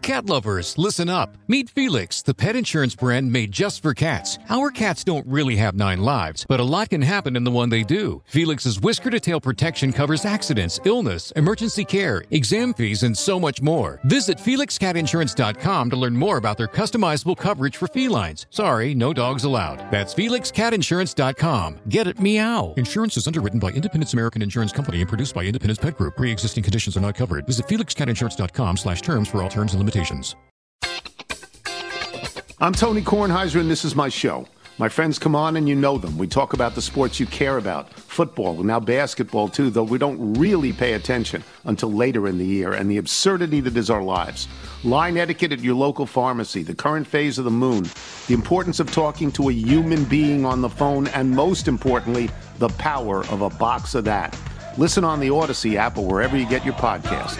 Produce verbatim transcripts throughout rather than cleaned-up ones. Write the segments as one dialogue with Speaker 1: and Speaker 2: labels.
Speaker 1: Cat lovers, listen up. Meet Felix, the pet insurance brand made just for cats. Our cats don't really have nine lives, but a lot can happen in the one they do. Felix's whisker-to-tail protection covers accidents, illness, emergency care, exam fees, and so much more. Visit felix cat insurance dot com to learn more about their customizable coverage for felines. Sorry, no dogs allowed. That's felix cat insurance dot com. Get it, meow. Insurance is underwritten by Independence American Insurance Company and produced by Independence Pet Group. Pre-existing conditions are not covered. Visit felix cat insurance dot com slash terms for all terms and limitations.
Speaker 2: I'm Tony Kornheiser, and this is my show. My friends come on, and you know them. We talk about the sports you care about, football, and now basketball, too, though we don't really pay attention until later in the year, and the absurdity that is our lives. Line etiquette at your local pharmacy, the current phase of the moon, the importance of talking to a human being on the phone, and most importantly, the power of a box of that. Listen on the Odyssey app or wherever you get your podcasts.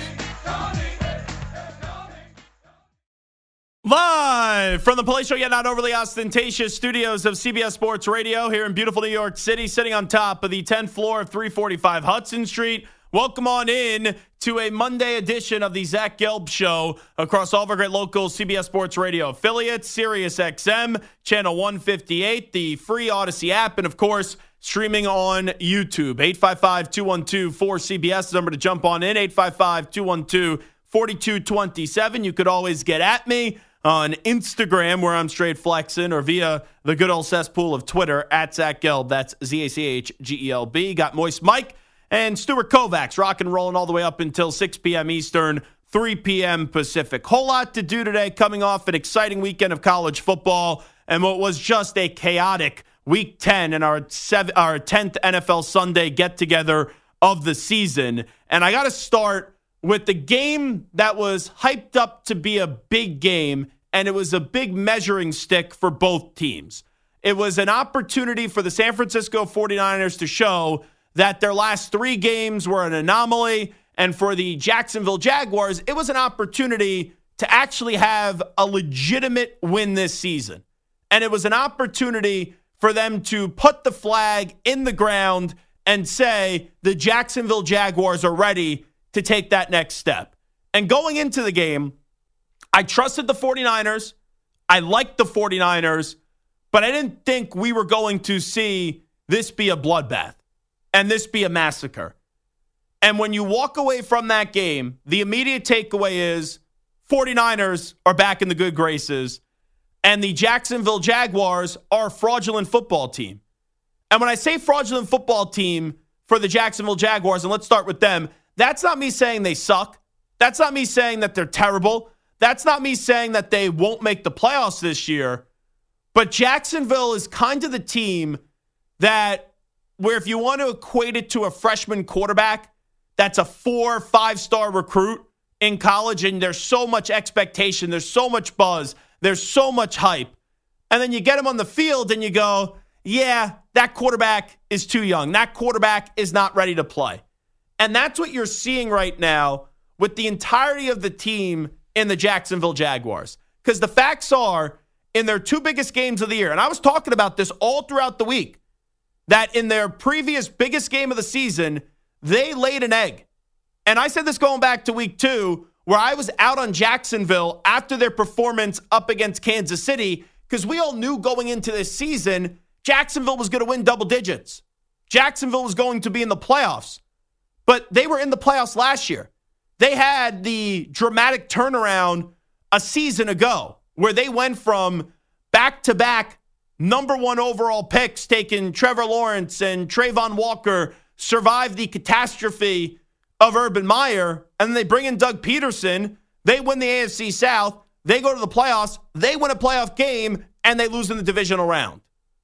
Speaker 3: Live from the palatial yet not overly ostentatious studios of C B S Sports Radio here in beautiful New York City, sitting on top of the tenth floor of three forty-five Hudson Street. Welcome on in to a Monday edition of the Zach Gelb Show across all of our great local C B S Sports Radio affiliates, Sirius X M, Channel one fifty-eight, the free Odyssey app, and of course, streaming on YouTube. eight five five, two one two, four C B S, the number to jump on in, eight five five, two one two, four two two seven. You could always get at me on Instagram, where I'm straight flexing, or via the good old cesspool of Twitter, at Zach Gelb. That's Z A C H G E L B. Got Moist Mike and Stuart Kovacs rock and rolling all the way up until six p.m. Eastern, three p.m. Pacific. Whole lot to do today, coming off an exciting weekend of college football and what was just a chaotic Week ten and our seven, our tenth N F L Sunday get-together of the season. And I got to start with the game that was hyped up to be a big game, and it was a big measuring stick for both teams. It was an opportunity for the San Francisco forty-niners to show that their last three games were an anomaly, and for the Jacksonville Jaguars, it was an opportunity to actually have a legitimate win this season. And it was an opportunity for them to put the flag in the ground and say the Jacksonville Jaguars are ready to take that next step. And going into the game, I trusted the forty-niners. I liked the forty-niners, but I didn't think we were going to see this be a bloodbath and this be a massacre. And when you walk away from that game, the immediate takeaway is forty-niners are back in the good graces, and the Jacksonville Jaguars are a fraudulent football team. And when I say fraudulent football team for the Jacksonville Jaguars, and let's start with them, that's not me saying they suck. That's not me saying that they're terrible. That's not me saying that they won't make the playoffs this year. But Jacksonville is kind of the team that, where if you want to equate it to a freshman quarterback, that's a four or five-star recruit in college, and there's so much expectation, there's so much buzz, there's so much hype. And then you get him on the field and you go, yeah, that quarterback is too young. That quarterback is not ready to play. And that's what you're seeing right now with the entirety of the team in the Jacksonville Jaguars. Because the facts are, in their two biggest games of the year, and I was talking about this all throughout the week, that in their previous biggest game of the season, they laid an egg. And I said this going back to week two, where I was out on Jacksonville after their performance up against Kansas City, because we all knew going into this season, Jacksonville was going to win double digits. Jacksonville was going to be in the playoffs. But they were in the playoffs last year. They had the dramatic turnaround a season ago where they went from back-to-back number one overall picks, taking Trevor Lawrence and Trayvon Walker, survived the catastrophe of Urban Meyer, and then they bring in Doug Peterson. They win the A F C South. They go to the playoffs. They win a playoff game, and they lose in the divisional round.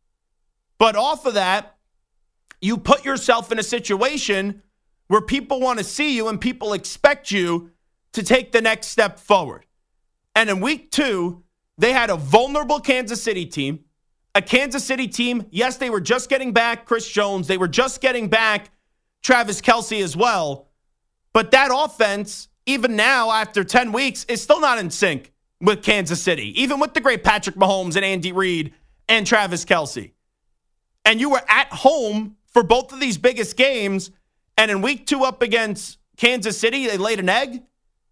Speaker 3: But off of that, you put yourself in a situation where people want to see you and people expect you to take the next step forward. And in week two, they had a vulnerable Kansas City team. A Kansas City team, yes, they were just getting back Chris Jones. They were just getting back Travis Kelce as well. But that offense, even now after ten weeks, is still not in sync with Kansas City, even with the great Patrick Mahomes and Andy Reid and Travis Kelce. And you were at home for both of these biggest games. And in week two up against Kansas City, they laid an egg.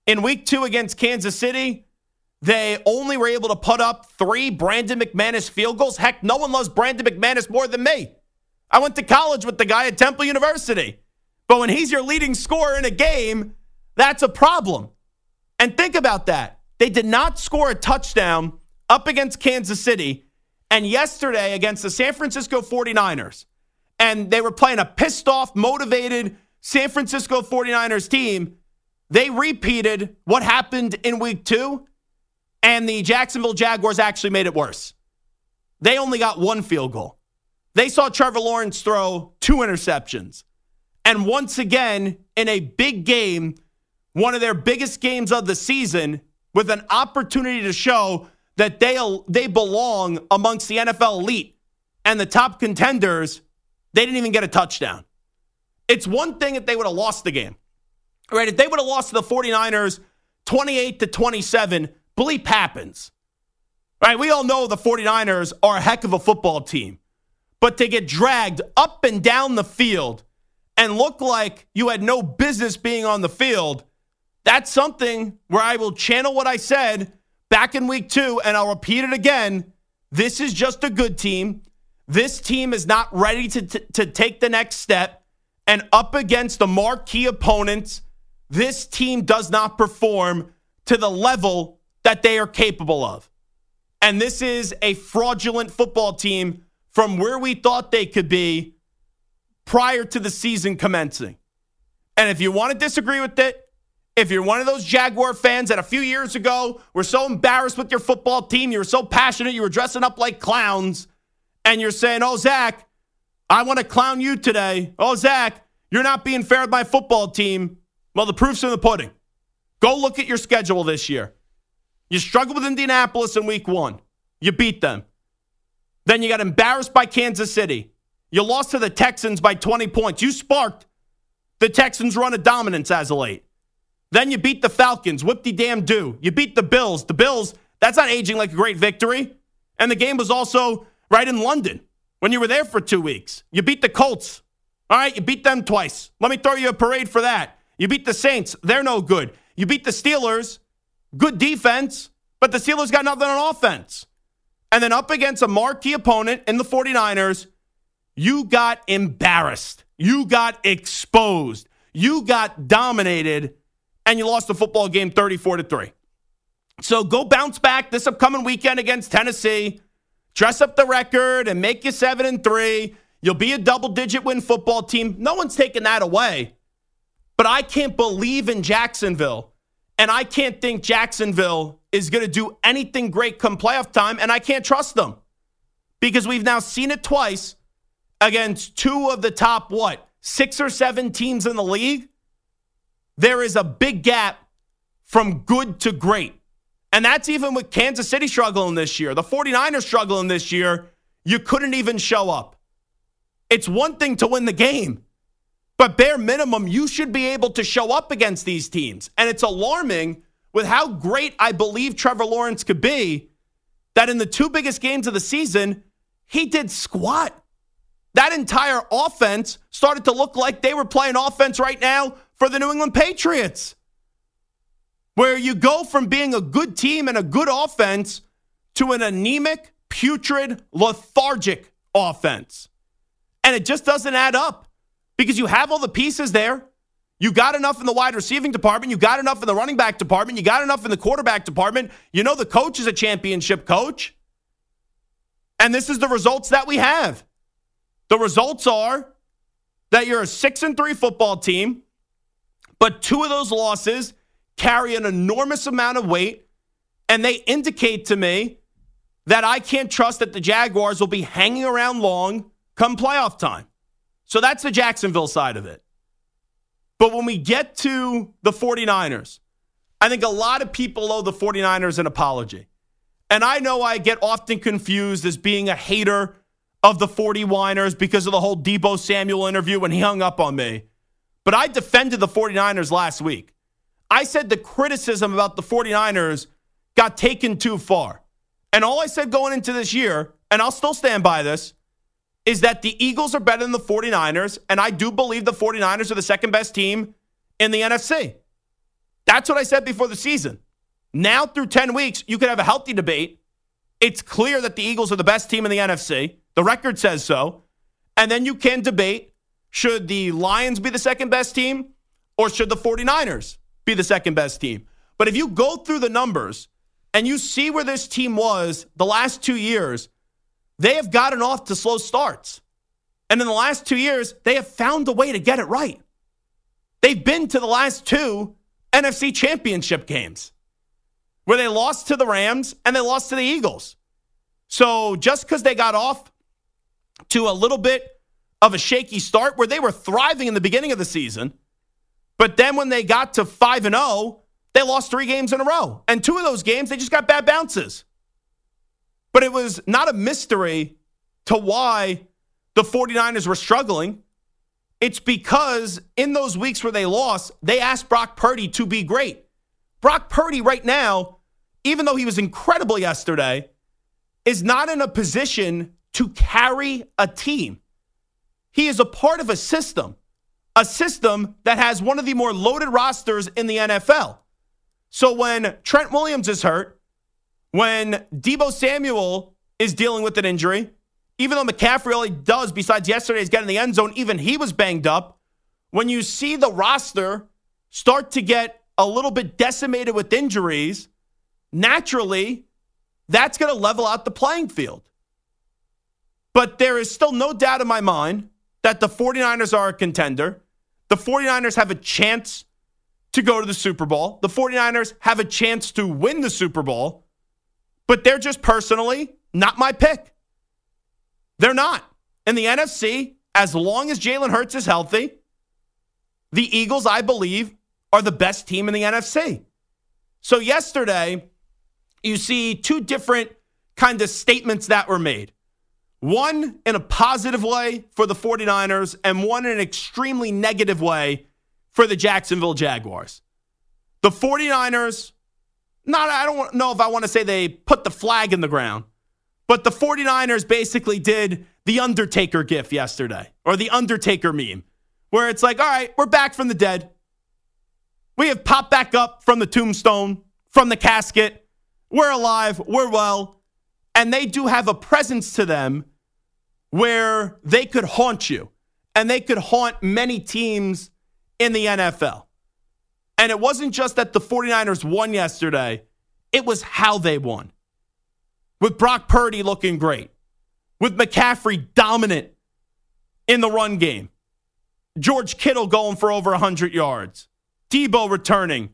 Speaker 3: In week two against Kansas City, they only were able to put up three Brandon McManus field goals. Heck, no one loves Brandon McManus more than me. I went to college with the guy at Temple University. But when he's your leading scorer in a game, that's a problem. And think about that. They did not score a touchdown up against Kansas City and yesterday against the San Francisco forty-niners. And they were playing a pissed-off, motivated San Francisco forty-niners team. They repeated what happened in week two, and the Jacksonville Jaguars actually made it worse. They only got one field goal. They saw Trevor Lawrence throw two interceptions. And once again, in a big game, one of their biggest games of the season, with an opportunity to show that they, they belong amongst the N F L elite and the top contenders, they didn't even get a touchdown. It's one thing if they would have lost the game. Right? If they would have lost to the forty-niners twenty-eight to twenty-seven, bleep happens. Right? We all know the forty-niners are a heck of a football team. But to get dragged up and down the field and look like you had no business being on the field, that's something where I will channel what I said back in week two, and I'll repeat it again. This is just a good team. This team is not ready to, t- to take the next step. And up against the marquee opponents, this team does not perform to the level that they are capable of. And this is a fraudulent football team from where we thought they could be prior to the season commencing. And if you want to disagree with it, if you're one of those Jaguar fans that a few years ago were so embarrassed with your football team, you were so passionate, you were dressing up like clowns, and you're saying, oh, Zach, I want to clown you today. Oh, Zach, you're not being fair with my football team. Well, the proof's in the pudding. Go look at your schedule this year. You struggled with Indianapolis in week one. You beat them. Then you got embarrassed by Kansas City. You lost to the Texans by twenty points. You sparked the Texans' run of dominance as of late. Then you beat the Falcons. Whoop-de-damn-do. You beat the Bills. The Bills, that's not aging like a great victory. And the game was also right in London when you were there for two weeks. You beat the Colts. All right, you beat them twice. Let me throw you a parade for that. You beat the Saints. They're no good. You beat the Steelers. Good defense, but the Steelers got nothing on offense. And then up against a marquee opponent in the forty-niners, you got embarrassed. You got exposed. You got dominated, and you lost the football game thirty-four to three. So go bounce back this upcoming weekend against Tennessee. Dress up the record and make you seven and three. You'll be a double-digit win football team. No one's taking that away. But I can't believe in Jacksonville, and I can't think Jacksonville is going to do anything great come playoff time, and I can't trust them. Because we've now seen it twice against two of the top, what, six or seven teams in the league. There is a big gap from good to great. And that's even with Kansas City struggling this year. The forty-niners struggling this year. You couldn't even show up. It's one thing to win the game, but bare minimum, you should be able to show up against these teams. And it's alarming with how great I believe Trevor Lawrence could be that in the two biggest games of the season, he did squat. That entire offense started to look like they were playing offense right now for the New England Patriots, where you go from being a good team and a good offense to an anemic, putrid, lethargic offense. And it just doesn't add up because you have all the pieces there. You got enough in the wide receiving department. You got enough in the running back department. You got enough in the quarterback department. You know the coach is a championship coach. And this is the results that we have. The results are that you're a six and three football team, but two of those losses carry an enormous amount of weight, and they indicate to me that I can't trust that the Jaguars will be hanging around long come playoff time. So that's the Jacksonville side of it. But when we get to the forty-niners, I think a lot of people owe the forty-niners an apology. And I know I get often confused as being a hater of the forty-winers because of the whole Deebo Samuel interview when he hung up on me. But I defended the forty-niners last week. I said the criticism about the forty-niners got taken too far. And all I said going into this year, and I'll still stand by this, is that the Eagles are better than the forty-niners, and I do believe the forty-niners are the second best team in the N F C. That's what I said before the season. Now through ten weeks, you could have a healthy debate. It's clear that the Eagles are the best team in the N F C. The record says so. And then you can debate, should the Lions be the second best team or should the 49ers be the second best team? But if you go through the numbers and you see where this team was the last two years, they have gotten off to slow starts. And in the last two years, they have found a way to get it right. They've been to the last two N F C championship games where they lost to the Rams and they lost to the Eagles. So just because they got off to a little bit of a shaky start where they were thriving in the beginning of the season, but then when they got to five and oh, they lost three games in a row. And two of those games, they just got bad bounces. But it was not a mystery to why the 49ers were struggling. It's because in those weeks where they lost, they asked Brock Purdy to be great. Brock Purdy right now, even though he was incredible yesterday, is not in a position to carry a team. He is a part of a system, a system that has one of the more loaded rosters in the N F L. So when Trent Williams is hurt, when Deebo Samuel is dealing with an injury, even though McCaffrey all he does besides yesterday is get in the end zone, even he was banged up. When you see the roster start to get a little bit decimated with injuries, naturally, that's going to level out the playing field. But there is still no doubt in my mind that the 49ers are a contender. The 49ers have a chance to go to the Super Bowl. The 49ers have a chance to win the Super Bowl. But they're just personally not my pick. They're not. In the N F C, as long as Jalen Hurts is healthy, the Eagles, I believe, are the best team in the N F C. So yesterday, you see two different kind of statements that were made. One in a positive way for the 49ers and one in an extremely negative way for the Jacksonville Jaguars. The 49ers, not, I don't know if I want to say they put the flag in the ground, but the 49ers basically did the Undertaker gif yesterday, or the Undertaker meme, where it's like, all right, we're back from the dead. We have popped back up from the tombstone, from the casket. We're alive. We're well. And they do have a presence to them where they could haunt you. And they could haunt many teams in the N F L. And it wasn't just that the 49ers won yesterday. It was how they won. With Brock Purdy looking great. With McCaffrey dominant in the run game. George Kittle going for over one hundred yards. Deebo returning.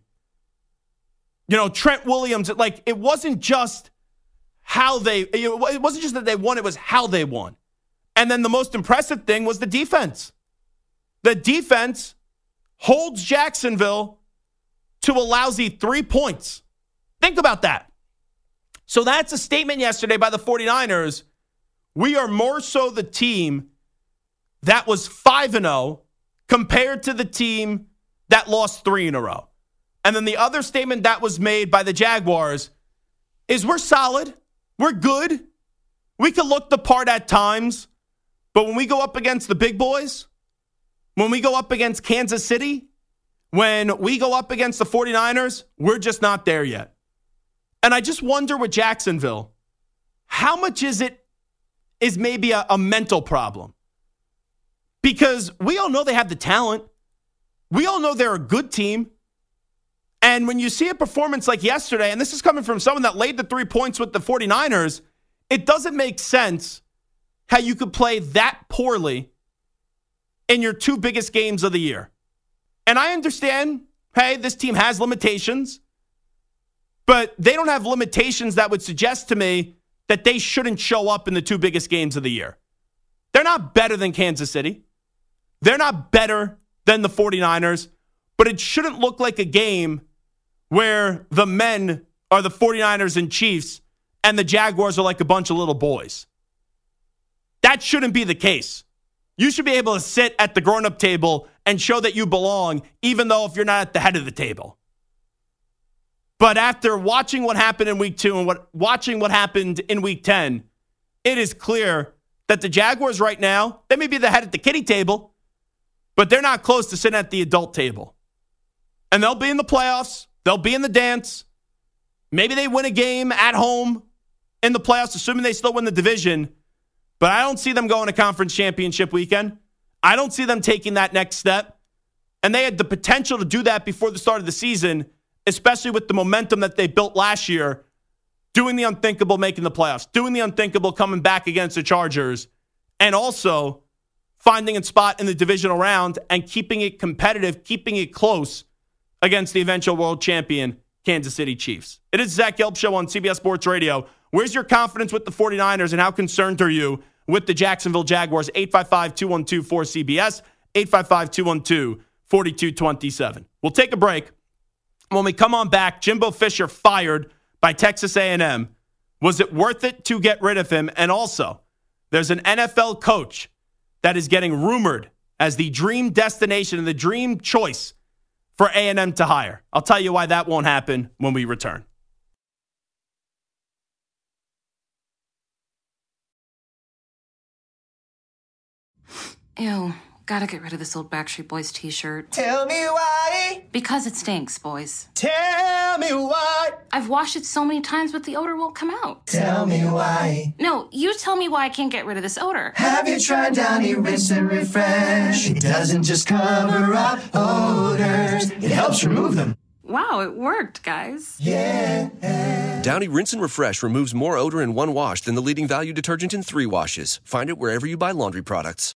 Speaker 3: You know, Trent Williams. Like, it wasn't just how they, it wasn't just that they won, it was how they won. And then the most impressive thing was the defense. The defense holds Jacksonville to a lousy three points. Think about that. So that's a statement yesterday by the 49ers. We are more so the team that was five and oh compared to the team that lost three in a row. And then the other statement that was made by the Jaguars is we're solid. We're good. We can look the part at times. But when we go up against the big boys, when we go up against Kansas City, when we go up against the 49ers, we're just not there yet. And I just wonder with Jacksonville, how much is it is maybe a, a mental problem? Because we all know they have the talent. We all know they're a good team. And when you see a performance like yesterday, and this is coming from someone that laid the three points with the 49ers, it doesn't make sense how you could play that poorly in your two biggest games of the year. And I understand, hey, this team has limitations, but they don't have limitations that would suggest to me that they shouldn't show up in the two biggest games of the year. They're not better than Kansas City. They're not better than the 49ers, but it shouldn't look like a game where the men are the 49ers and Chiefs and the Jaguars are like a bunch of little boys. That shouldn't be the case. You should be able to sit at the grown-up table and show that you belong, even though if you're not at the head of the table. But after watching what happened in week two and what watching what happened in week ten, it is clear that the Jaguars right now, they may be the head at the kiddie table, but they're not close to sitting at the adult table. And they'll be in the playoffs. They'll be in the dance. Maybe they win a game at home in the playoffs, assuming they still win the division. But I don't see them going to conference championship weekend. I don't see them taking that next step. And they had the potential to do that before the start of the season, especially with the momentum that they built last year, doing the unthinkable, making the playoffs, doing the unthinkable, coming back against the Chargers, and also finding a spot in the divisional round and keeping it competitive, keeping it close against the eventual world champion Kansas City Chiefs. It is Zach Gelb Show on C B S Sports Radio. Where's your confidence with the 49ers and how concerned are you with the Jacksonville Jaguars? eight five five, two one two, four C B S, eight five five, two one two, four two two seven. We'll take a break. When we come on back, Jimbo Fisher fired by Texas A and M. Was it worth it to get rid of him? And also, there's an N F L coach that is getting rumored as the dream destination and the dream choice for A and M to hire. I'll tell you why that won't happen when we return.
Speaker 4: Ew, gotta get rid of this old Backstreet Boys t-shirt.
Speaker 5: Tell me why.
Speaker 4: Because it stinks, boys.
Speaker 5: Tell me why.
Speaker 4: I've washed it so many times, but the odor won't come out.
Speaker 5: Tell me why.
Speaker 4: No, you tell me why I can't get rid of this odor.
Speaker 5: Have you tried Downy Rinse and Refresh? It doesn't just cover up odors, it helps remove them.
Speaker 4: Wow, it worked, guys.
Speaker 5: Yeah.
Speaker 6: Downy Rinse and Refresh removes more odor in one wash than the leading value detergent in three washes. Find it wherever you buy laundry products.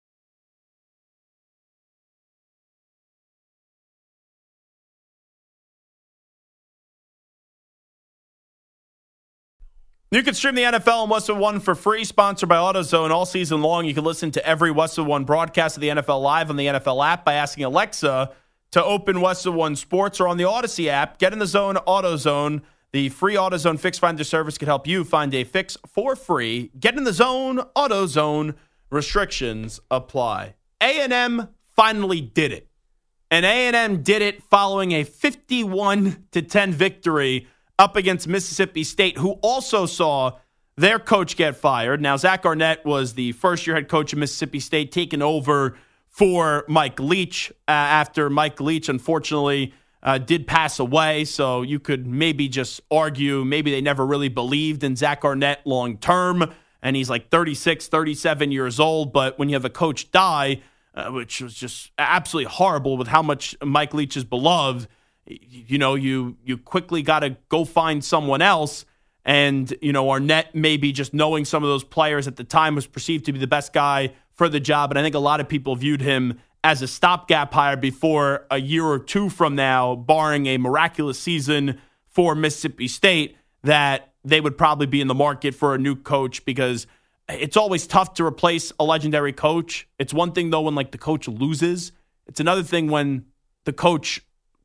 Speaker 3: You can stream the N F L on Westwood One for free, sponsored by AutoZone all season long. You can listen to every Westwood One broadcast of the N F L live on the N F L app by asking Alexa to open Westwood One Sports, or on the Odyssey app. Get in the zone, AutoZone. The free AutoZone Fix Finder service can help you find a fix for free. Get in the zone, AutoZone. Restrictions apply. A and M finally did it. And A and M did it following a fifty-one to ten victory up against Mississippi State, who also saw their coach get fired. Now, Zach Arnett was the first-year head coach of Mississippi State, taking over for Mike Leach uh, after Mike Leach, unfortunately, uh, did pass away. So you could maybe just argue maybe they never really believed in Zach Arnett long-term, and he's like thirty-six, thirty-seven years old. But when you have a coach die, uh, which was just absolutely horrible with how much Mike Leach is beloved, you know, you you quickly got to go find someone else. And, you know, Arnett, maybe just knowing some of those players at the time, was perceived to be the best guy for the job. And I think a lot of people viewed him as a stopgap hire before a year or two from now, barring a miraculous season for Mississippi State, that they would probably be in the market for a new coach, because it's always tough to replace a legendary coach. It's one thing, though, when, like, the coach loses. It's another thing when the coach,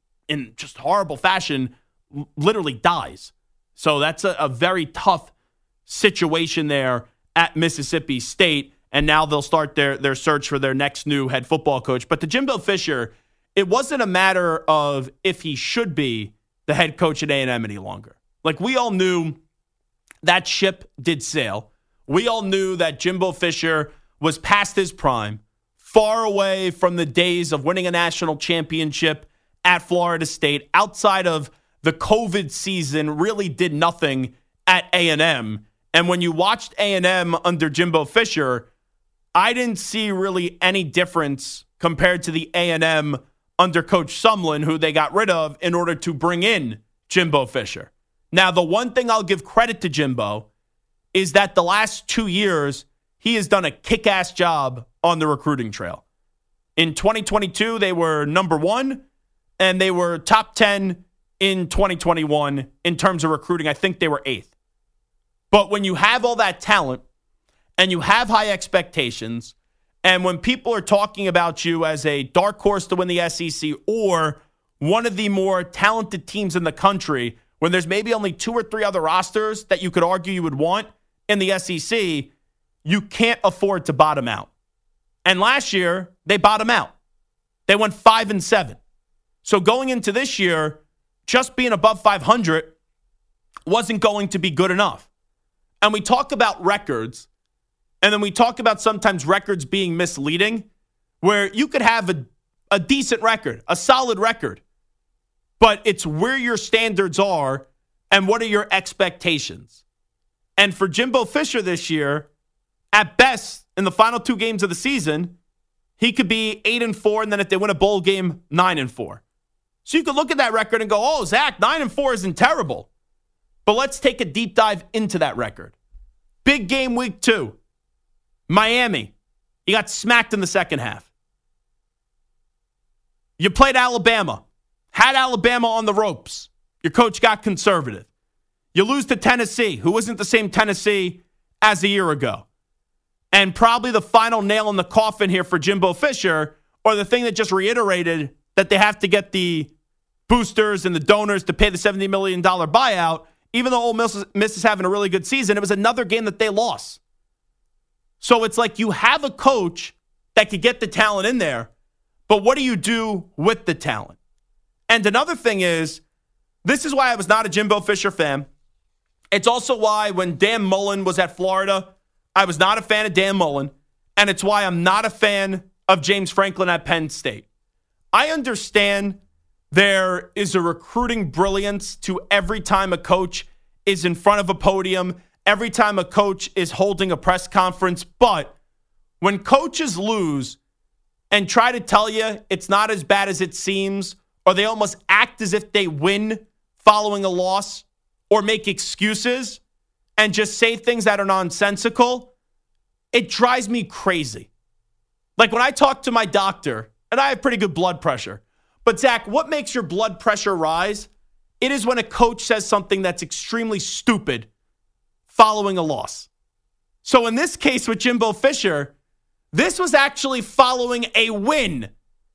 Speaker 3: in just horrible fashion, literally dies. So that's a, a very tough situation there at Mississippi State. And now they'll start their, their search for their next new head football coach. But to Jimbo Fisher, it wasn't a matter of if he should be the head coach at A and M any longer. Like, we all knew that ship did sail. We all knew that Jimbo Fisher was past his prime, far away from the days of winning a national championship at Florida State. Outside of the COVID season, really did nothing at A and M. And when you watched A and M under Jimbo Fisher, I didn't see really any difference compared to the A and M under Coach Sumlin, who they got rid of in order to bring in Jimbo Fisher. Now, the one thing I'll give credit to Jimbo is that the last two years, he has done a kick-ass job on the recruiting trail. In twenty twenty-two, they were number one, and they were top ten in twenty twenty-one in terms of recruiting. I think they were eighth. But when you have all that talent and you have high expectations, and when people are talking about you as a dark horse to win the S E C or one of the more talented teams in the country, when there's maybe only two or three other rosters that you could argue you would want in the S E C, you can't afford to bottom out. And last year, they bottomed out. They went five and seven. So going into this year, just being above five hundred wasn't going to be good enough. And we talk about records, and then we talk about sometimes records being misleading, where you could have a, a decent record, a solid record, but it's where your standards are and what are your expectations. And for Jimbo Fisher this year, at best, in the final two games of the season, he could be eight and four, and then if they win a bowl game, nine and four. So you could look at that record and go, oh, Zach, nine and four isn't terrible. But let's take a deep dive into that record. Big game week two. Miami. You got smacked in the second half. You played Alabama. Had Alabama on the ropes. Your coach got conservative. You lose to Tennessee, who isn't the same Tennessee as a year ago. And probably the final nail in the coffin here for Jimbo Fisher, or the thing that just reiterated that they have to get the boosters and the donors to pay the seventy million dollars buyout, even though Ole Miss, Miss is having a really good season, it was another game that they lost. So it's like you have a coach that could get the talent in there, but what do you do with the talent? And another thing is, this is why I was not a Jimbo Fisher fan. It's also why when Dan Mullen was at Florida, I was not a fan of Dan Mullen. And it's why I'm not a fan of James Franklin at Penn State. I understand there is a recruiting brilliance to every time a coach is in front of a podium, every time a coach is holding a press conference. But when coaches lose and try to tell you it's not as bad as it seems, or they almost act as if they win following a loss, or make excuses and just say things that are nonsensical, it drives me crazy. Like when I talk to my doctor, and I have pretty good blood pressure, but Zach, what makes your blood pressure rise? It is when a coach says something that's extremely stupid following a loss. So in this case with Jimbo Fisher, this was actually following a win.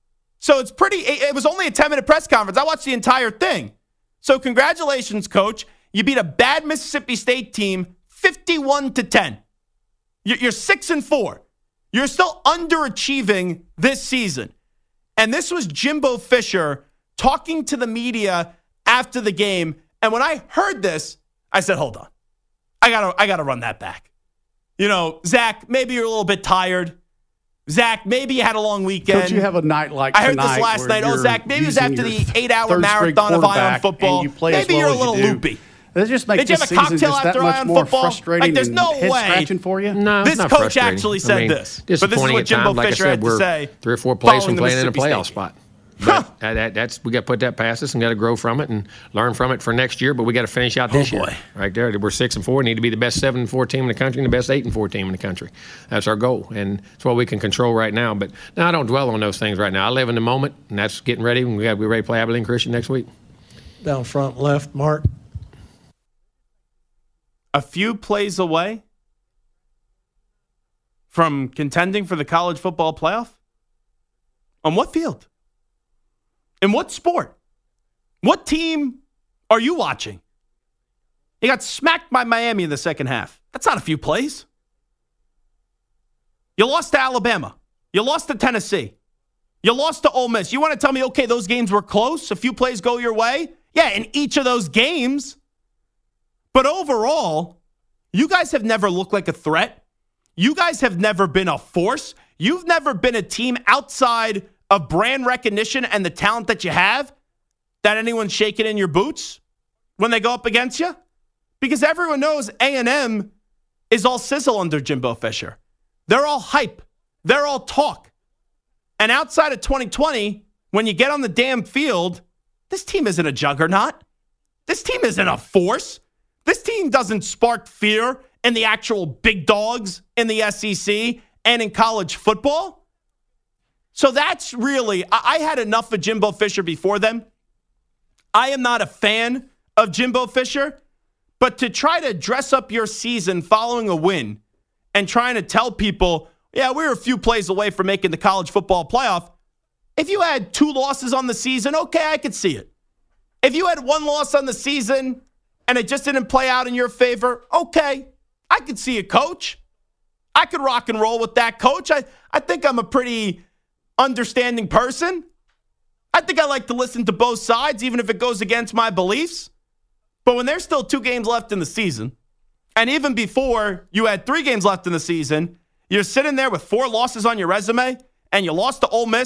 Speaker 3: So it's pretty, it was only a ten-minute press conference. I watched the entire thing. So congratulations, coach. You beat a bad Mississippi State team fifty-one to ten. You're six and four. You're still underachieving this season. And this was Jimbo Fisher talking to the media after the game. And when I heard this, I said, hold on. I gotta, I gotta run that back. You know, Zach, maybe you're a little bit tired. Zach, maybe you had a long weekend.
Speaker 7: Don't you have a night like
Speaker 3: I heard
Speaker 7: tonight
Speaker 3: this last night. Oh, Zach, maybe it was after the eight-hour marathon of Eye on Football.
Speaker 7: You play
Speaker 3: maybe
Speaker 7: as well
Speaker 3: you're a
Speaker 7: as
Speaker 3: little
Speaker 7: you do.
Speaker 3: loopy.
Speaker 7: That just makes
Speaker 3: Did you
Speaker 7: this
Speaker 3: have a
Speaker 7: season
Speaker 3: cocktail
Speaker 7: just that
Speaker 3: after
Speaker 7: much
Speaker 3: Eye on
Speaker 7: more
Speaker 3: Football?
Speaker 7: frustrating
Speaker 3: Like, there's
Speaker 7: and
Speaker 3: no
Speaker 7: head
Speaker 3: way.
Speaker 7: scratching for you.
Speaker 8: No, it's
Speaker 3: This
Speaker 8: not
Speaker 3: coach
Speaker 8: frustrating.
Speaker 3: actually said
Speaker 8: I mean,
Speaker 3: this. But this is
Speaker 8: disappointing
Speaker 3: what
Speaker 8: at
Speaker 3: Jimbo
Speaker 8: times. Like I
Speaker 3: Fisher
Speaker 8: said,
Speaker 3: had to
Speaker 8: we're
Speaker 3: say
Speaker 8: three or four plays
Speaker 3: following
Speaker 8: from
Speaker 3: the
Speaker 8: playing in a
Speaker 3: Mississippi
Speaker 8: playoff
Speaker 3: State.
Speaker 8: spot. But that, that's we got to put that past us and got to grow from it and learn from it for next year. But we got to finish out this
Speaker 3: Oh,
Speaker 8: year,
Speaker 3: boy.
Speaker 8: right there. We're six and four. Need to be the best seven and four team in the country and the best eight and four team in the country. That's our goal, and it's what we can control right now. But now I don't dwell on those things right now. I live in the moment, and that's getting ready. We got to be ready to play Abilene Christian next week.
Speaker 9: Down front left, Mark.
Speaker 3: A few plays away from contending for the college football playoff? On what field? In what sport? What team are you watching? He got smacked by Miami in the second half. That's not a few plays. You lost to Alabama. You lost to Tennessee. You lost to Ole Miss. You want to tell me, okay, those games were close? A few plays go your way? Yeah, in each of those games. But overall, you guys have never looked like a threat. You guys have never been a force. You've never been a team outside of brand recognition and the talent that you have that anyone's shaking in your boots when they go up against you. Because everyone knows A and M is all sizzle under Jimbo Fisher. They're all hype. They're all talk. And outside of twenty twenty, when you get on the damn field, this team isn't a juggernaut. This team isn't a force. This team doesn't spark fear in the actual big dogs in the S E C and in college football. So that's really, I, I had enough of Jimbo Fisher before them. I am not a fan of Jimbo Fisher, but to try to dress up your season following a win and trying to tell people, yeah, we were a few plays away from making the college football playoff. If you had two losses on the season, okay, I could see it. If you had one loss on the season and it just didn't play out in your favor, okay, I could see it, coach. I could rock and roll with that, coach. I, I think I'm a pretty understanding person. I think I like to listen to both sides, even if it goes against my beliefs. But when there's still two games left in the season, and even before you had three games left in the season, you're sitting there with four losses on your resume, and you lost to Ole Miss,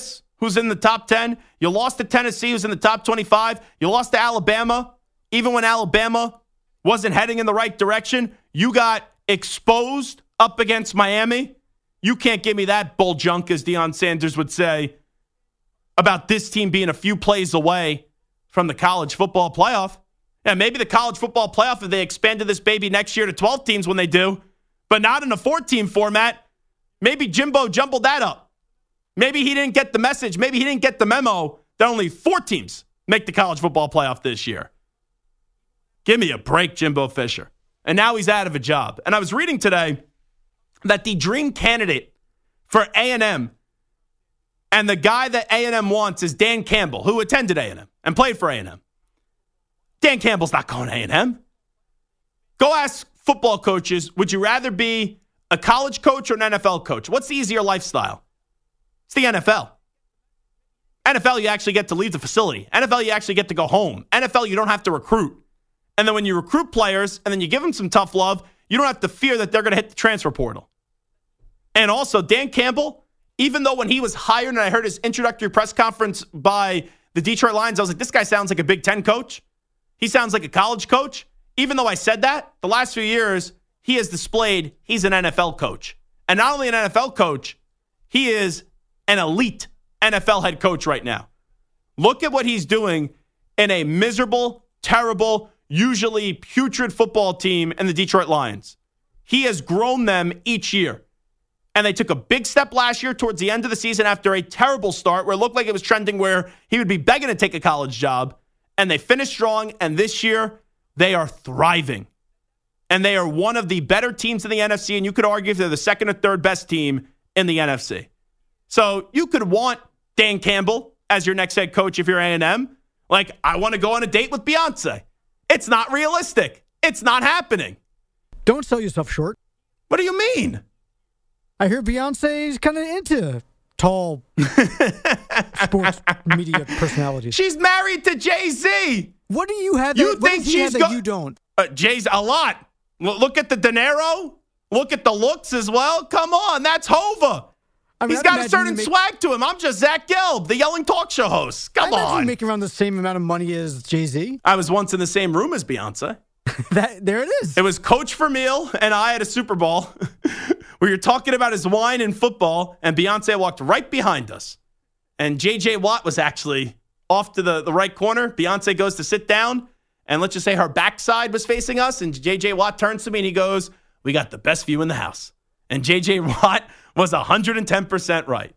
Speaker 3: who's in the top ten. You lost to Tennessee, who's in the top twenty-five. You lost to Alabama, even when Alabama wasn't heading in the right direction. You got exposed up against Miami. You can't give me that bull junk, as Deion Sanders would say, about this team being a few plays away from the college football playoff. Yeah, maybe the college football playoff, if they expanded this baby next year to twelve teams when they do, but not in a four-team format. Maybe Jimbo jumbled that up. Maybe he didn't get the message. Maybe he didn't get the memo that only four teams make the college football playoff this year. Give me a break, Jimbo Fisher. And now he's out of a job. And I was reading today that the dream candidate for A and M and the guy that A and M wants is Dan Campbell, who attended A and M and played for A and M. Dan Campbell's not going to A and M. Go ask football coaches, would you rather be a college coach or an N F L coach? What's the easier lifestyle? It's the N F L. N F L, you actually get to leave the facility. N F L, you actually get to go home. N F L, you don't have to recruit. And then when you recruit players and then you give them some tough love, you don't have to fear that they're going to hit the transfer portal. And also, Dan Campbell, even though when he was hired and I heard his introductory press conference by the Detroit Lions, I was like, this guy sounds like a Big Ten coach. He sounds like a college coach. Even though I said that, the last few years, he has displayed he's an N F L coach. And not only an N F L coach, he is an elite N F L head coach right now. Look at what he's doing in a miserable, terrible, usually putrid football team in the Detroit Lions. He has grown them each year. And they took a big step last year towards the end of the season after a terrible start where it looked like it was trending where he would be begging to take a college job. And they finished strong. And this year, they are thriving. And they are one of the better teams in the N F C. And you could argue if they're the second or third best team in the N F C. So you could want Dan Campbell as your next head coach if you're A and M. Like, I want to go on a date with Beyonce. It's not realistic. It's not happening.
Speaker 7: Don't sell yourself short.
Speaker 3: What do you mean?
Speaker 7: I hear Beyonce's kind of into tall sports media personalities.
Speaker 3: She's married to Jay-Z.
Speaker 7: What do you have that,
Speaker 3: you think she's
Speaker 7: that
Speaker 3: go-
Speaker 7: you don't?
Speaker 3: Uh, Jay's a lot. Look at the dinero. Look at the looks as well. Come on, that's Hova. I mean, He's got a certain make- swag to him. I'm just Zach Gelb, the yelling talk show host. Come
Speaker 7: I imagine
Speaker 3: on.
Speaker 7: you make around the same amount of money as Jay-Z.
Speaker 3: I was once in the same room as Beyonce.
Speaker 7: that There it is.
Speaker 3: It was Coach Vermeil and I at a Super Bowl where you're talking about his wine and football, and Beyonce walked right behind us. And J J. Watt was actually off to the, the right corner. Beyonce goes to sit down, and let's just say her backside was facing us, and J J. Watt turns to me and he goes, "We got the best view in the house." And J J. Watt was one hundred ten percent right.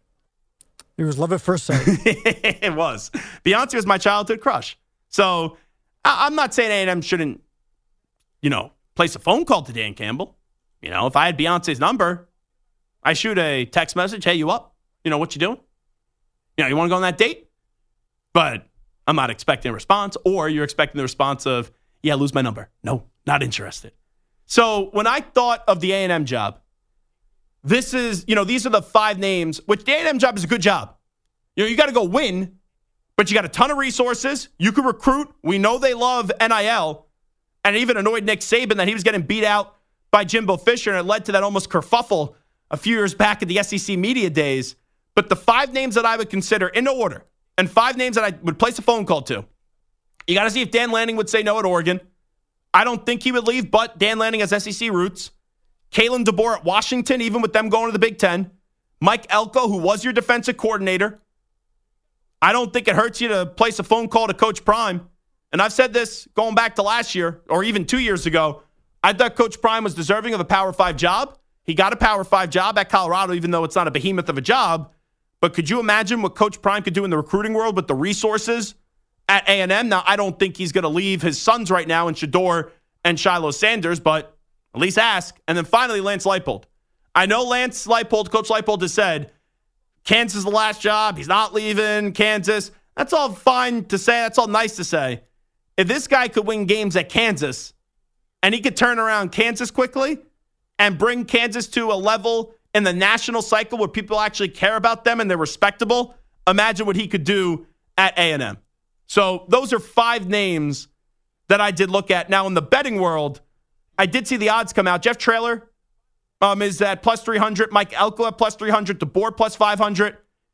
Speaker 7: It was love at first sight.
Speaker 3: It was. Beyonce was my childhood crush. So I- I'm not saying A and M shouldn't, you know, place a phone call to Dan Campbell. You know, if I had Beyonce's number, I shoot a text message, "Hey, you up? You know, what you doing? You know, you want to go on that date?" But I'm not expecting a response, or you're expecting the response of, "Yeah, lose my number. No, not interested." So when I thought of the A and M job, this is, you know, these are the five names, which the A and M job is a good job. You know, you got to go win, but you got a ton of resources. You can recruit. We know they love N I L, and it even annoyed Nick Saban that he was getting beat out by Jimbo Fisher, and it led to that almost kerfuffle a few years back at the S E C media days. But the five names that I would consider in order, and five names that I would place a phone call to, you got to see if Dan Lanning would say no at Oregon. I don't think he would leave, but Dan Lanning has S E C roots. Kalen DeBoer at Washington, even with them going to the Big Ten. Mike Elko, who was your defensive coordinator. I don't think it hurts you to place a phone call to Coach Prime. And I've said this going back to last year, or even two years ago. I thought Coach Prime was deserving of a Power five job. He got a Power five job at Colorado, even though it's not a behemoth of a job. But could you imagine what Coach Prime could do in the recruiting world with the resources at A and M? Now, I don't think he's going to leave his sons right now in Shedeur and Shiloh Sanders, but at least ask. And then finally, Lance Leipold. I know Lance Leipold, Coach Leipold has said, Kansas is the last job. He's not leaving Kansas. That's all fine to say. That's all nice to say. If this guy could win games at Kansas and he could turn around Kansas quickly and bring Kansas to a level in the national cycle where people actually care about them and they're respectable, imagine what he could do at A and M. So those are five names that I did look at. Now, in the betting world, I did see the odds come out. Jeff Traylor um, is at plus three hundred. Mike Elko at plus three hundred. DeBoer plus five hundred.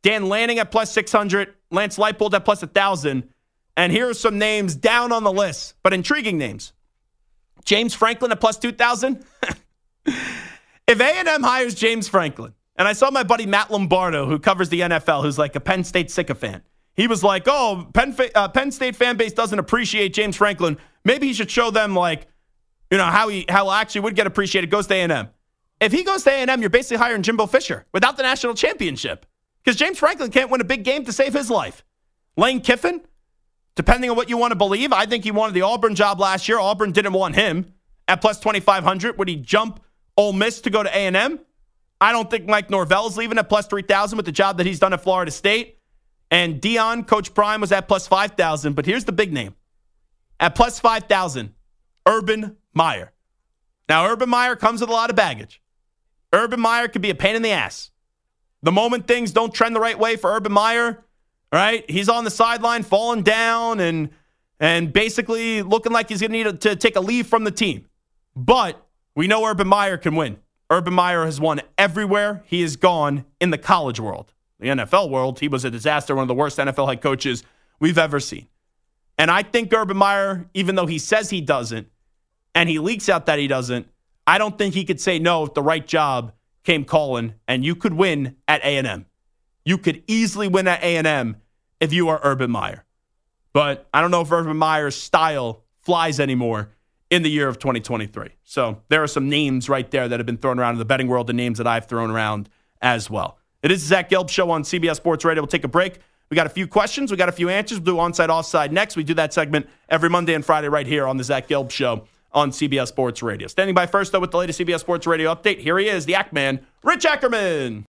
Speaker 3: Dan Lanning at plus six hundred, Lance Leipold at plus one thousand. And here are some names down on the list, but intriguing names. James Franklin at plus two thousand. If A and M hires James Franklin, and I saw my buddy Matt Lombardo, who covers the N F L, who's like a Penn State sycophant. He was like, oh, Penn, fa- uh, Penn State fan base doesn't appreciate James Franklin. Maybe he should show them, like, you know, how he how actually would get appreciated. Goes to A and M. If he goes to A and M, you're basically hiring Jimbo Fisher without the national championship. Because James Franklin can't win a big game to save his life. Lane Kiffin, depending on what you want to believe, I think he wanted the Auburn job last year. Auburn didn't want him at plus twenty-five hundred. Would he jump Ole Miss to go to A and M? I don't think Mike Norvell's leaving at plus three thousand with the job that he's done at Florida State. And Dion, Coach Prime, was at plus five thousand. But here's the big name. At plus five thousand, Urban Meyer. Now, Urban Meyer comes with a lot of baggage. Urban Meyer could be a pain in the ass. The moment things don't trend the right way for Urban Meyer, right? He's on the sideline falling down and and basically looking like he's going to need to take a leave from the team. But we know Urban Meyer can win. Urban Meyer has won everywhere he has gone in the college world. The N F L world, he was a disaster, one of the worst N F L head coaches we've ever seen. And I think Urban Meyer, even though he says he doesn't, and he leaks out that he doesn't, I don't think he could say no if the right job came calling, and you could win at A and M. You could easily win at A and M if you are Urban Meyer. But I don't know if Urban Meyer's style flies anymore in the year of twenty twenty-three. So there are some names right there that have been thrown around in the betting world, and names that I've thrown around as well. It is the Zach Gelb Show on C B S Sports Radio. We'll take a break. We got a few questions. We got a few answers. We'll do onside, offside next. We do that segment every Monday and Friday right here on the Zach Gelb Show on C B S Sports Radio. Standing by first, though, with the latest C B S Sports Radio update. Here he is, the Ackman, Rich Ackerman.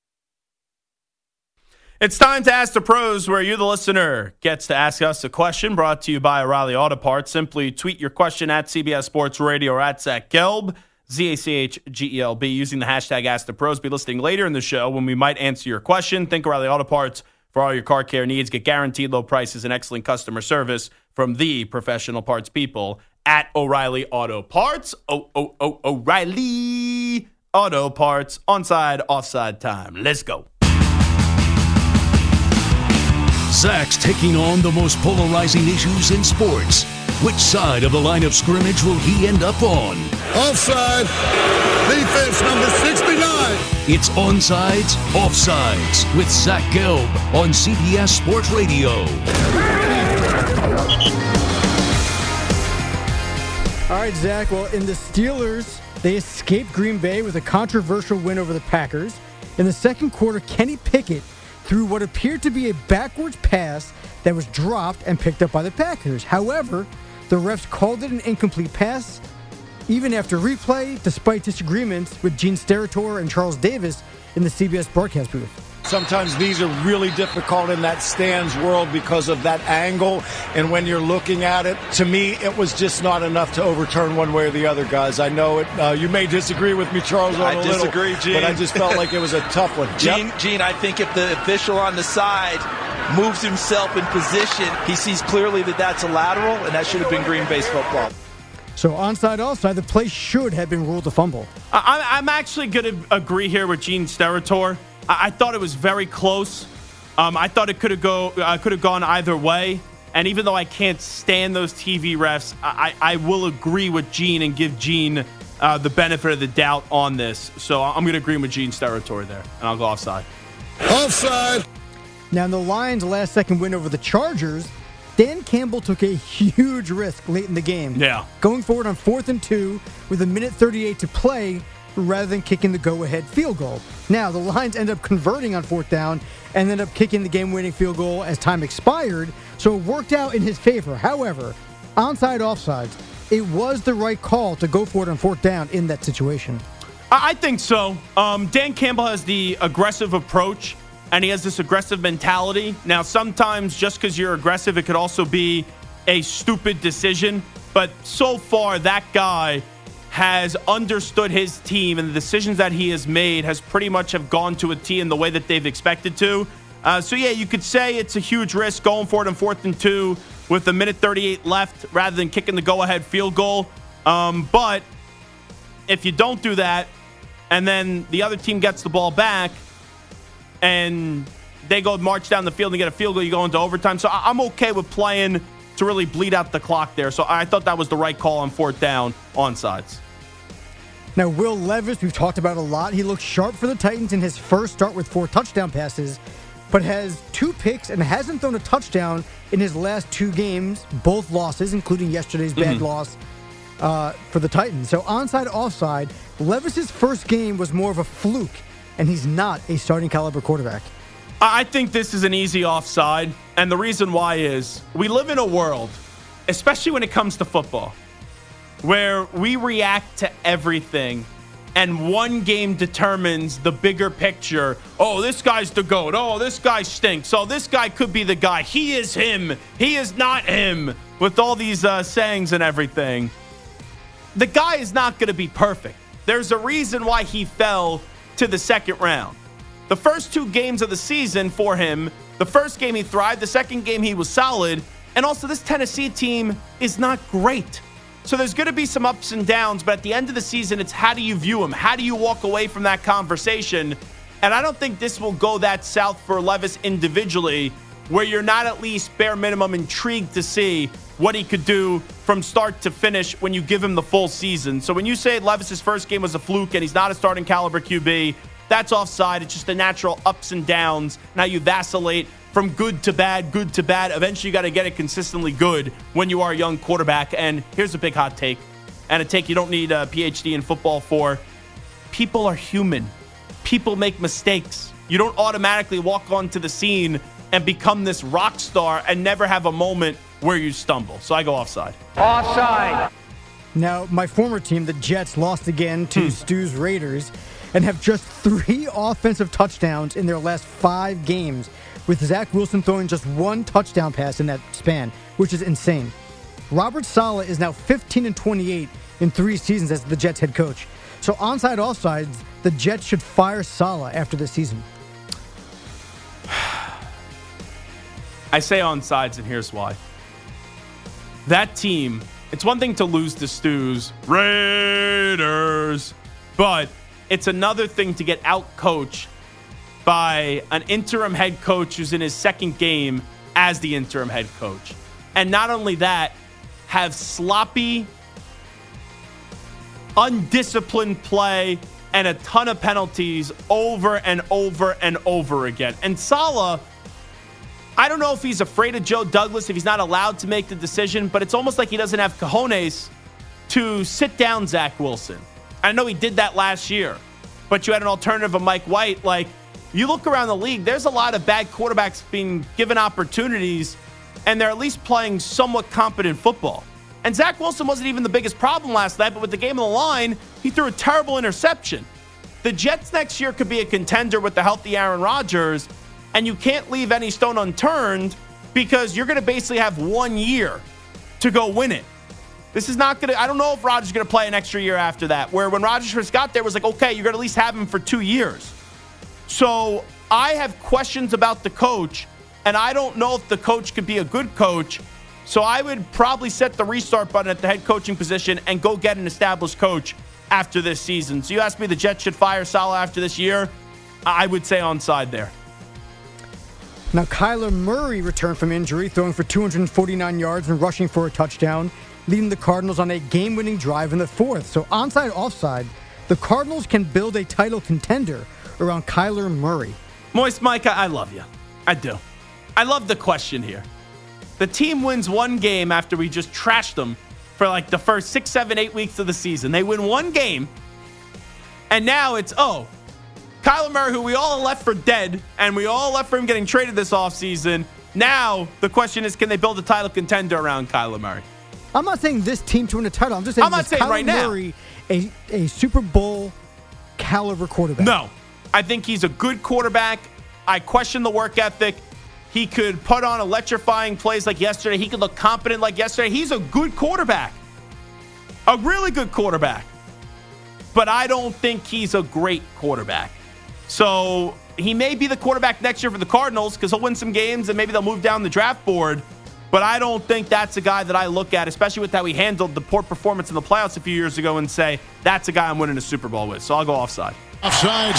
Speaker 3: It's time to Ask the Pros, where you, the listener, gets to ask us a question, brought to you by O'Reilly Auto Parts. Simply tweet your question at C B S Sports Radio or at Zach Gelb, Z A C H G E L B, using the hashtag Ask the Pros. Be listening later in the show when we might answer your question. Think O'Reilly Auto Parts for all your car care needs. Get guaranteed low prices and excellent customer service from the professional parts people at O'Reilly Auto Parts. Oh, oh, oh, O'Reilly Auto Parts. Onside, offside time. Let's go.
Speaker 10: Zach's taking on the most polarizing issues in sports. Which side of the line of scrimmage will he end up on?
Speaker 11: Offside. Defense number sixty-nine.
Speaker 10: It's Onsides, Offsides with Zach Gelb on C B S Sports Radio.
Speaker 7: All right, Zach. Well, in the Steelers, they escaped Green Bay with a controversial win over the Packers. In the second quarter, Kenny Pickett threw what appeared to be a backwards pass that was dropped and picked up by the Packers. However, the refs called it an incomplete pass, even after replay, despite disagreements with Gene Steratore and Charles Davis in the C B S broadcast booth.
Speaker 12: Sometimes these are really difficult in that stands world because of that angle, and when you're looking at it, to me, it was just not enough to overturn one way or the other, guys. I know it. Uh, you may disagree with me, Charles, on
Speaker 13: I
Speaker 12: a
Speaker 13: disagree,
Speaker 12: little,
Speaker 13: Gene.
Speaker 12: but I just felt like it was a tough one.
Speaker 13: Gene,
Speaker 12: yep.
Speaker 13: Gene, I think if the official on the side moves himself in position, he sees clearly that that's a lateral, and that should have been Green Bay's football.
Speaker 7: So onside, offside, the play should have been ruled a fumble.
Speaker 3: I, I'm actually going to agree here with Gene Steratore. I, I thought it was very close. Um, I thought it could have go uh, could have gone either way. And even though I can't stand those T V refs, I, I will agree with Gene and give Gene uh, the benefit of the doubt on this. So I'm going to agree with Gene Steratore there, and I'll go offside.
Speaker 11: Offside.
Speaker 7: Now, in the Lions' last-second win over the Chargers, Dan Campbell took a huge risk late in the game.
Speaker 3: Yeah.
Speaker 7: Going forward on fourth and two with a minute thirty-eight to play rather than kicking the go-ahead field goal. Now, the Lions end up converting on fourth down and end up kicking the game-winning field goal as time expired, so it worked out in his favor. However, onside, offsides, it was the right call to go for it on fourth down in that situation.
Speaker 3: I think so. Um, Dan Campbell has the aggressive approach, and he has this aggressive mentality. Now, sometimes just because you're aggressive, it could also be a stupid decision. But so far, that guy has understood his team, and the decisions that he has made has pretty much have gone to a T in the way that they've expected to. Uh, so, yeah, you could say it's a huge risk going for it on fourth and two with a minute thirty-eight left rather than kicking the go-ahead field goal. Um, but if you don't do that, and then the other team gets the ball back, and they go march down the field and get a field goal, you go into overtime. So I'm okay with playing to really bleed out the clock there. So I thought that was the right call on fourth down onsides.
Speaker 7: Now, Will Levis, we've talked about a lot. He looked sharp for the Titans in his first start with four touchdown passes, but has two picks and hasn't thrown a touchdown in his last two games, both losses, including yesterday's bad mm-hmm. loss uh, for the Titans. So onside, offside, Levis's first game was more of a fluke, and he's not a starting caliber quarterback.
Speaker 3: I think this is an easy offside, and the reason why is we live in a world, especially when it comes to football, where we react to everything, and one game determines the bigger picture. Oh, this guy's the GOAT. Oh, this guy stinks. Oh, this guy could be the guy. He is him. He is not him. With all these uh, sayings and everything. The guy is not going to be perfect. There's a reason why he fell to the second round. The first two games of the season for him, the first game he thrived, the second game he was solid, and also this Tennessee team is not great. So there's going to be some ups and downs, but at the end of the season, it's how do you view him? How do you walk away from that conversation? And I don't think this will go that south for Levis individually, where you're not at least bare minimum intrigued to see what he could do from start to finish when you give him the full season. So when you say Levis's first game was a fluke and he's not a starting caliber Q B, that's offside. It's just the natural ups and downs. Now you vacillate from good to bad, good to bad. Eventually, you got to get it consistently good when you are a young quarterback. And here's a big hot take, and a take you don't need a P H D in football for. People are human. People make mistakes. You don't automatically walk onto the scene and become this rock star and never have a moment where you stumble. So I go offside.
Speaker 7: Offside. Now, my former team, the Jets, lost again to hmm. Stu's Raiders and have just three offensive touchdowns in their last five games, with Zach Wilson throwing just one touchdown pass in that span, which is insane. Robert Saleh is now fifteen and twenty-eight in three seasons as the Jets head coach. So onside, offsides, the Jets should fire Saleh after this season.
Speaker 3: I say onsides, and here's why. That team, it's one thing to lose to Stu's Raiders, but it's another thing to get out-coached by an interim head coach who's in his second game as the interim head coach. And not only that, have sloppy, undisciplined play and a ton of penalties over and over and over again. And Saleh, I don't know if he's afraid of Joe Douglas, if he's not allowed to make the decision, but it's almost like he doesn't have cojones to sit down Zach Wilson. I know he did that last year, but you had an alternative of Mike White. Like, you look around the league, there's a lot of bad quarterbacks being given opportunities, and they're at least playing somewhat competent football. And Zach Wilson wasn't even the biggest problem last night, but with the game on the line, he threw a terrible interception. The Jets next year could be a contender with the healthy Aaron Rodgers, and you can't leave any stone unturned because you're going to basically have one year to go win it. This is not going to, I don't know if Rodgers is going to play an extra year after that, where when Rodgers first got there, it was like, okay, you're going to at least have him for two years. So I have questions about the coach, and I don't know if the coach could be a good coach. So I would probably set the restart button at the head coaching position and go get an established coach after this season. So you ask me the Jets should fire Saleh after this year, I would say onside there.
Speaker 7: Now, Kyler Murray returned from injury, throwing for two hundred forty-nine yards and rushing for a touchdown, leading the Cardinals on a game-winning drive in the fourth. So onside, offside, the Cardinals can build a title contender around Kyler Murray.
Speaker 3: Moist Micah, I love you. I do. I love the question here. The team wins one game after we just trashed them for like the first six, seven, eight weeks of the season. They win one game, and now it's, oh, Kyler Murray, who we all left for dead, and we all left for him getting traded this offseason. Now the question is, can they build a title contender around Kyler Murray?
Speaker 7: I'm not saying this team to win a title. I'm just saying,
Speaker 3: I'm not saying
Speaker 7: Kyler
Speaker 3: right now.
Speaker 7: Murray a, a Super Bowl caliber quarterback.
Speaker 3: No. I think he's a good quarterback. I question the work ethic. He could put on electrifying plays like yesterday. He could look competent like yesterday. He's a good quarterback. A really good quarterback. But I don't think he's a great quarterback. So he may be the quarterback next year for the Cardinals because he'll win some games and maybe they'll move down the draft board. But I don't think that's a guy that I look at, especially with how he handled the poor performance in the playoffs a few years ago, and say, that's a guy I'm winning a Super Bowl with. So I'll go offside.
Speaker 11: Offside.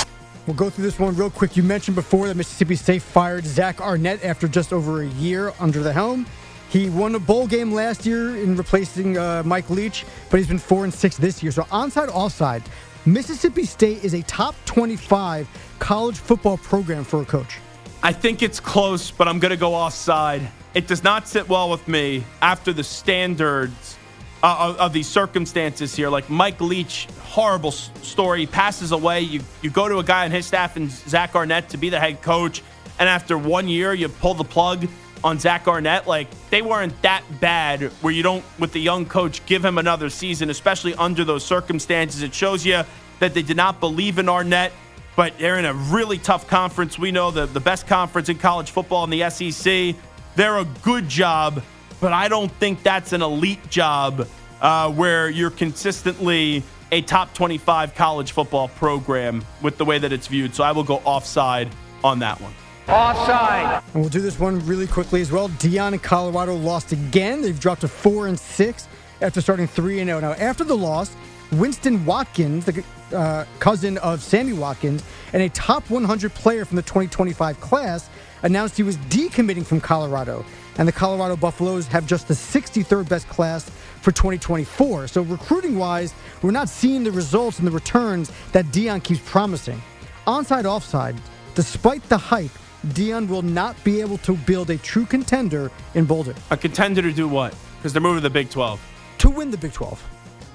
Speaker 7: We'll go through this one real quick. You mentioned before that Mississippi State fired Zach Arnett after just over a year under the helm. He won a bowl game last year in replacing uh, Mike Leach, but he's been four and six this year. So onside, offside, Mississippi State is a top twenty-five college football program for a coach.
Speaker 3: I think it's close, but I'm going to go offside. It does not sit well with me after the standards uh, of, of these circumstances here. Like Mike Leach, horrible s- story. He passes away. You you go to a guy on his staff and Zach Arnett to be the head coach, and after one year, you pull the plug on Zach Arnett. Like, they weren't that bad where you don't, with the young coach, give him another season, especially under those circumstances. It shows you that they did not believe in Arnett, but they're in a really tough conference. We know the, the best conference in college football in the S E C. They're a good job, but I don't think that's an elite job uh, where you're consistently a top twenty-five college football program with the way that it's viewed. So I will go offside on that one.
Speaker 7: Offside. And we'll do this one really quickly as well. Deion and Colorado lost again. They've dropped to four and six after starting three and zero. Now, after the loss, Winston Watkins, the uh, cousin of Sammy Watkins, and a top one hundred player from the twenty twenty-five class, announced he was decommitting from Colorado. And the Colorado Buffaloes have just the sixty-third best class for twenty twenty-four. So recruiting-wise, we're not seeing the results and the returns that Deion keeps promising. Onside, offside, despite the hype, Deion will not be able to build a true contender in Boulder.
Speaker 3: A contender to do what? Because they're moving to the Big twelve.
Speaker 7: To win the Big twelve.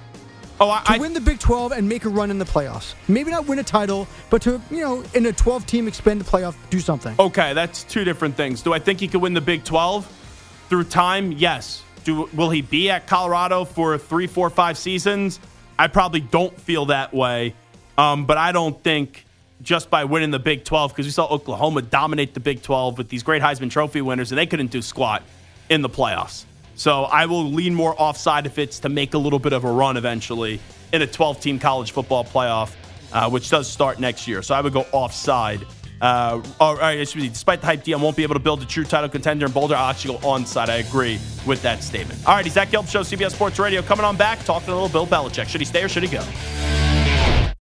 Speaker 3: Oh, I,
Speaker 7: to
Speaker 3: I,
Speaker 7: win the Big twelve and make a run in the playoffs. Maybe not win a title, but to, you know, in a twelve-team expanded playoff, do something.
Speaker 3: Okay, that's two different things. Do I think he could win the Big twelve through time? Yes. Do Will he be at Colorado for three, four, five seasons? I probably don't feel that way, um, but I don't think just by winning the Big twelve, because we saw Oklahoma dominate the Big twelve with these great Heisman Trophy winners, and they couldn't do squat in the playoffs. So I will lean more offside if it's to make a little bit of a run eventually in a twelve-team college football playoff, uh, which does start next year. So I would go offside. Uh, all right, excuse me, despite the hype, Deion won't be able to build a true title contender in Boulder. I'll actually go onside. I agree with that statement. All right, Zach Gelb Show, C B S Sports Radio. Coming on back, talking a little Bill Belichick. Should he stay or should he go?